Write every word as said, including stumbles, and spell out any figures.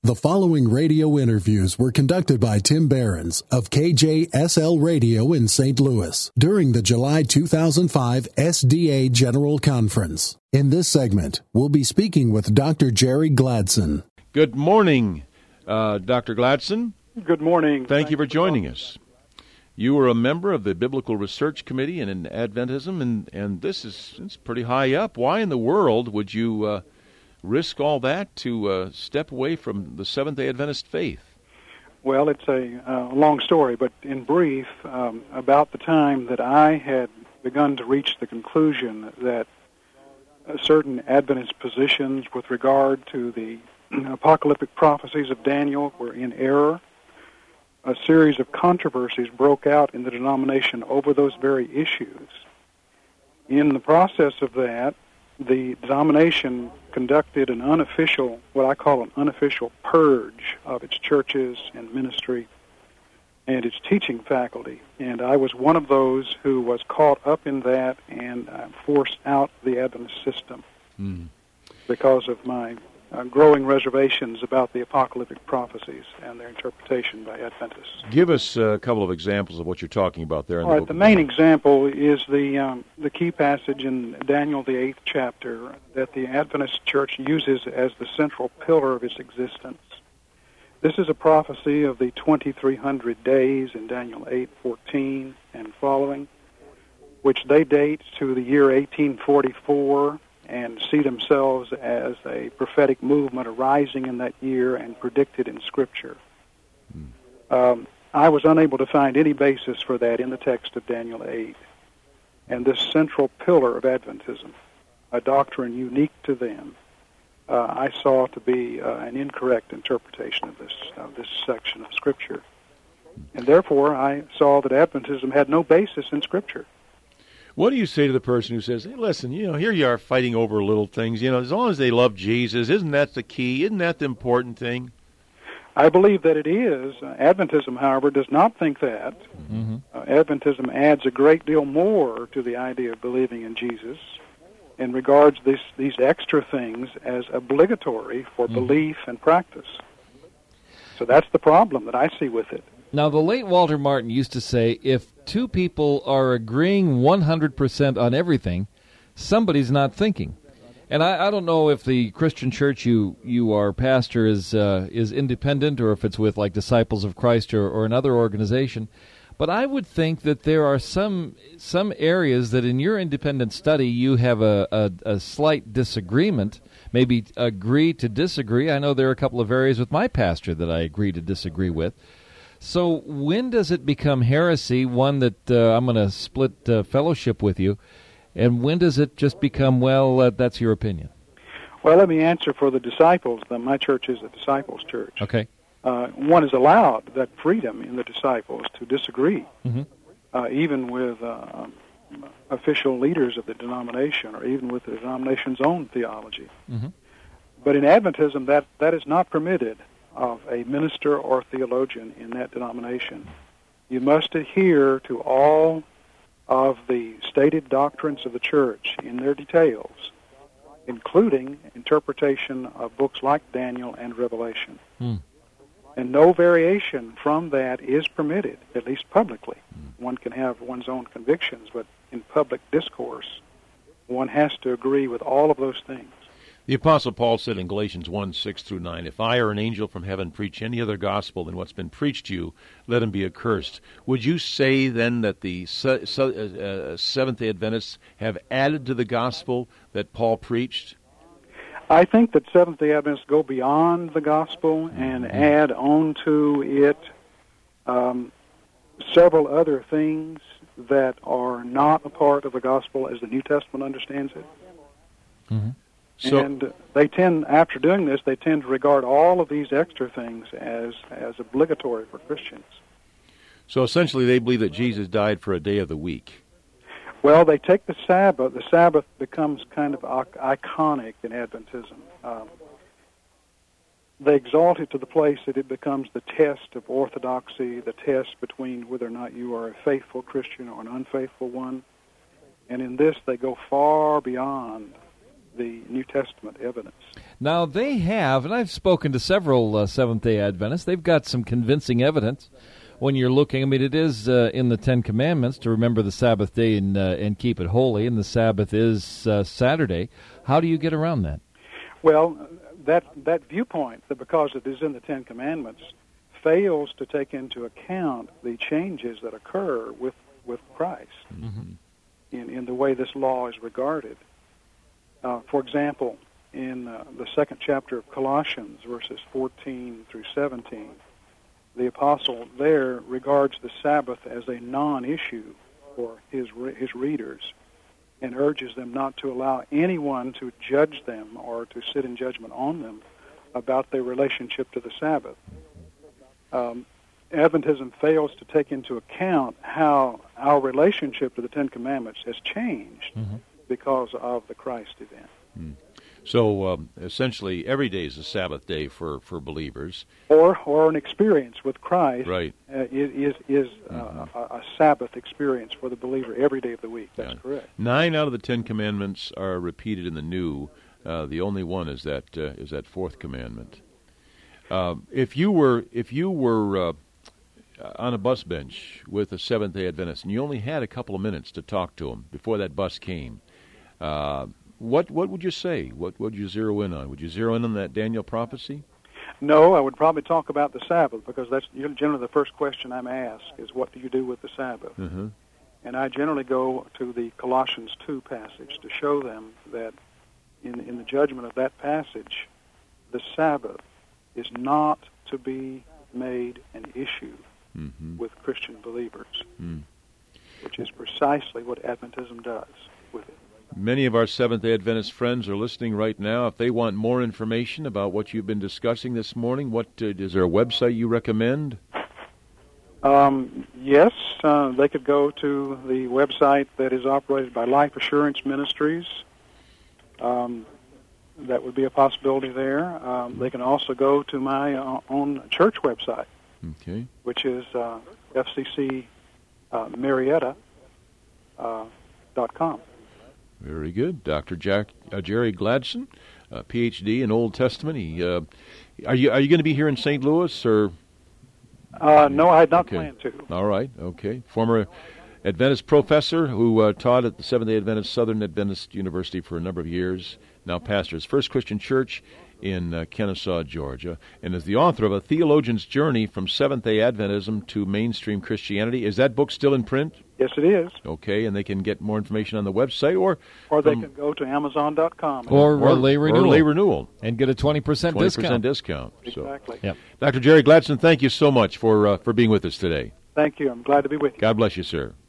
The following radio interviews were conducted by Tim Behrens of K J S L Radio in Saint Louis during the July two thousand five S D A General Conference. In this segment, we'll be speaking with Doctor Jerry Gladson. Good morning, uh, Doctor Gladson. Good morning. Thank Thanks you for joining us. You were a member of the Biblical Research Committee in Adventism, and, and this is it's pretty high up. Why in the world would you uh, risk all that to uh, step away from the Seventh-day Adventist faith? Well, it's a uh, long story, but in brief, um, about the time that I had begun to reach the conclusion that uh, certain Adventist positions with regard to the apocalyptic prophecies of Daniel were in error, a series of controversies broke out in the denomination over those very issues. In the process of that, the denomination conducted an unofficial, what I call an unofficial purge of its churches and ministry and its teaching faculty. And I was one of those who was caught up in that and uh, forced out the Adventist system mm. because of my Uh, growing reservations about the apocalyptic prophecies and their interpretation by Adventists. Give us a couple of examples of what you're talking about there. In All the right, book the main example is the um, the key passage in Daniel, the eighth chapter, that the Adventist Church uses as the central pillar of its existence. This is a prophecy of the twenty-three hundred days in Daniel eight fourteen and following, which they date to the year eighteen forty-four, and see themselves as a prophetic movement arising in that year and predicted in Scripture. Mm. Um, I was unable to find any basis for that in the text of Daniel eight. And this central pillar of Adventism, a doctrine unique to them, uh, I saw to be uh, an incorrect interpretation of this, of this section of Scripture. And therefore, I saw that Adventism had no basis in Scripture. What do you say to the person who says, hey, listen, you know, here you are fighting over little things. You know, as long as they love Jesus, isn't that the key? Isn't that the important thing? I believe that it is. Uh, Adventism, however, does not think that. Mm-hmm. Uh, Adventism adds a great deal more to the idea of believing in Jesus and regards this, these extra things as obligatory for mm-hmm. belief and practice. So that's the problem that I see with it. Now, the late Walter Martin used to say, if two people are agreeing one hundred percent on everything, somebody's not thinking. And I, I don't know if the Christian church you, you are pastor is uh, is independent or if it's with, like, Disciples of Christ or, or another organization, but I would think that there are some some areas that in your independent study you have a, a, a slight disagreement, maybe agree to disagree. I know there are a couple of areas with my pastor that I agree to disagree with. So when does it become heresy, one that uh, I'm going to split uh, fellowship with you, and when does it just become, well, uh, that's your opinion? Well, let me answer for the disciples. My church is a disciples' church. Okay. Uh, one is allowed that freedom in the disciples to disagree, mm-hmm. uh, even with uh, official leaders of the denomination or even with the denomination's own theology. Mm-hmm. But in Adventism, that, that is not permitted of a minister or theologian in that denomination. You must adhere to all of the stated doctrines of the church in their details, including interpretation of books like Daniel and Revelation. Hmm. And no variation from that is permitted, at least publicly. Hmm. One can have one's own convictions, but in public discourse, one has to agree with all of those things. The Apostle Paul said in Galatians one, six through nine, if I or an angel from heaven preach any other gospel than what's been preached to you, let him be accursed. Would you say then that the uh, Seventh-day Adventists have added to the gospel that Paul preached? I think that Seventh-day Adventists go beyond the gospel and mm-hmm. add on to it um, several other things that are not a part of the gospel as the New Testament understands it. Mm-hmm. So, and they tend, after doing this, they tend to regard all of these extra things as, as obligatory for Christians. So essentially they believe that Jesus died for a day of the week. Well, they take the Sabbath. The Sabbath becomes kind of iconic in Adventism. Um, they exalt it to the place that it becomes the test of orthodoxy, the test between whether or not you are a faithful Christian or an unfaithful one. And in this, they go far beyond the New Testament evidence. Now, they have, and I've spoken to several uh, Seventh-day Adventists, they've got some convincing evidence when you're looking. I mean, it is uh, in the Ten Commandments to remember the Sabbath day and, uh, and keep it holy, and the Sabbath is uh, Saturday. How do you get around that? Well, that that viewpoint, that because it is in the Ten Commandments, fails to take into account the changes that occur with, with Christ mm-hmm. in, in the way this law is regarded. Uh, for example, in uh, the second chapter of Colossians, verses fourteen through seventeen, the apostle there regards the Sabbath as a non-issue for his re- his readers and urges them not to allow anyone to judge them or to sit in judgment on them about their relationship to the Sabbath. Um, Adventism fails to take into account how our relationship to the Ten Commandments has changed mm-hmm. because of the Christ event. Mm. So um, essentially, every day is a Sabbath day for, for believers, or or an experience with Christ. Right, uh, is is mm-hmm. uh, a, a Sabbath experience for the believer every day of the week. That's yeah. correct. Nine out of the Ten Commandments are repeated in the New. Uh, the only one is that uh, is that fourth commandment. Uh, if you were if you were uh, on a bus bench with a Seventh-day Adventist and you only had a couple of minutes to talk to him before that bus came, uh, what what would you say? What would you zero in on? Would you zero in on that Daniel prophecy? No, I would probably talk about the Sabbath, because that's generally the first question I'm asked is, what do you do with the Sabbath? Mm-hmm. And I generally go to the Colossians two passage to show them that in in the judgment of that passage, the Sabbath is not to be made an issue mm-hmm. with Christian believers, mm. which is precisely what Adventism does with it. Many of our Seventh-day Adventist friends are listening right now. If they want more information about what you've been discussing this morning, what uh, is there a website you recommend? Um, yes, uh, they could go to the website that is operated by Life Assurance Ministries. Um, that would be a possibility there. Um, they can also go to my uh, own church website, okay. which is uh, F C C uh, Marietta dot com. Very good. Doctor Jack uh, Jerry Gladson, uh, P H D in Old Testament. He, uh, are you are you going to be here in Saint Louis, or? Uh, no, I had not okay. planned to. All right. Okay. Former Adventist professor who uh, taught at the Seventh-day Adventist Southern Adventist University for a number of years. Now pastors First Christian Church in uh, Kennesaw, Georgia, and is the author of A Theologian's Journey from Seventh-day Adventism to Mainstream Christianity. Is that book still in print? Yes, it is. Okay, and they can get more information on the website, or or they can go to Amazon dot com. Or, or Lay Renewal. Or Lay Renewal. And get a twenty percent discount. twenty percent discount. Exactly. So. Yep. Doctor Jerry Gladson, thank you so much for uh, for being with us today. Thank you. I'm glad to be with you. God bless you, sir.